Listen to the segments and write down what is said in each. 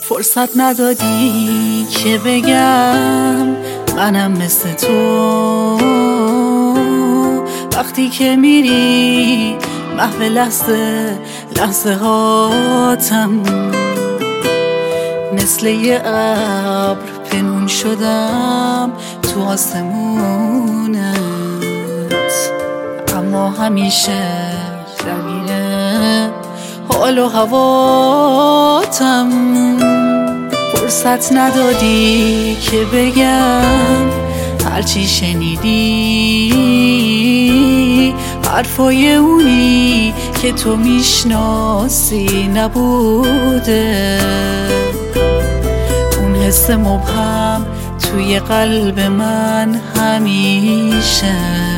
فرصت ندادی که بگم منم مثل تو. وقتی که میری محو لحظه هاتم، مثل یه ابر پنهون شدم تو آسمونت، اما همیشه درگیر حال و هواتم. فرصت ندادی که بگم هرچی شنیدی حرفای اونی که تو میشناسی نبوده. اون حس مبهم توی قلب من همیشه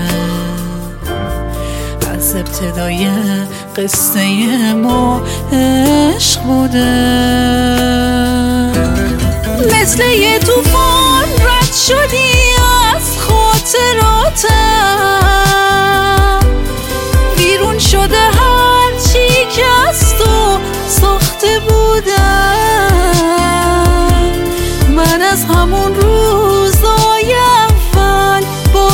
از ابتدای قصه ما عشق بوده. مثل یه طوفان رد شدی از خاطراتم، بیرون شده هر چی که از تو ساخته بودم. من از همون روزای اول با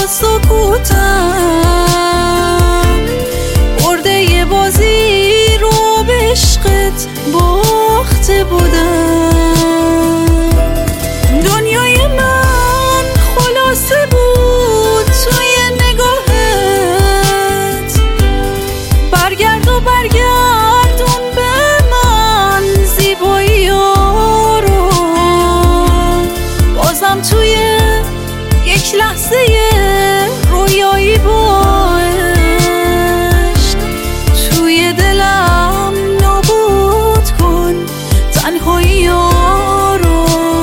سکوتم برده یه بازی رو به عشقت باخته بودم. دنیای من خلاصه بود توی نگاهت، برگرد و برگردون به من زیبایی ها رو. بازم توی یک لحظه رویایی با عشق توی دلم نابود کن تنهایی ها رو.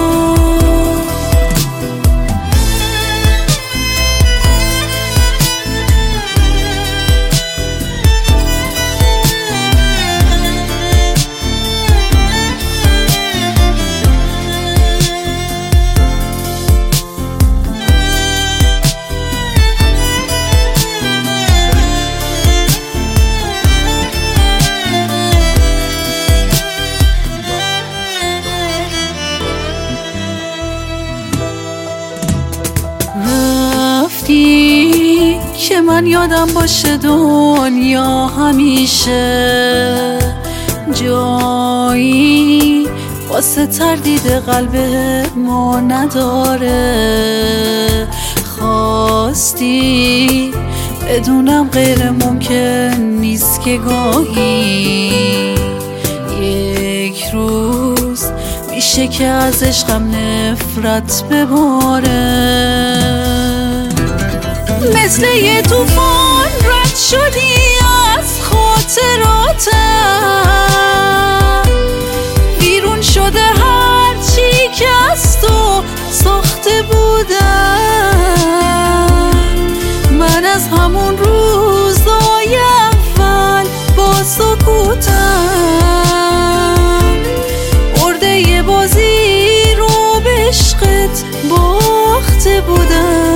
که من یادم باشه دنیا همیشه جایی واسه تردید قلب ما نداره. خواستی بدونم غیر ممکن نیست که گاهی یک روز میشه که از عشقم نفرت بباره. مثل یه طوفان رد شدی از خاطراتم، بیرون شده هر چی که از تو ساخته بودم. من از همون روزای اول با سکوتم برده یه بازی رو به عشقت باخته بودم.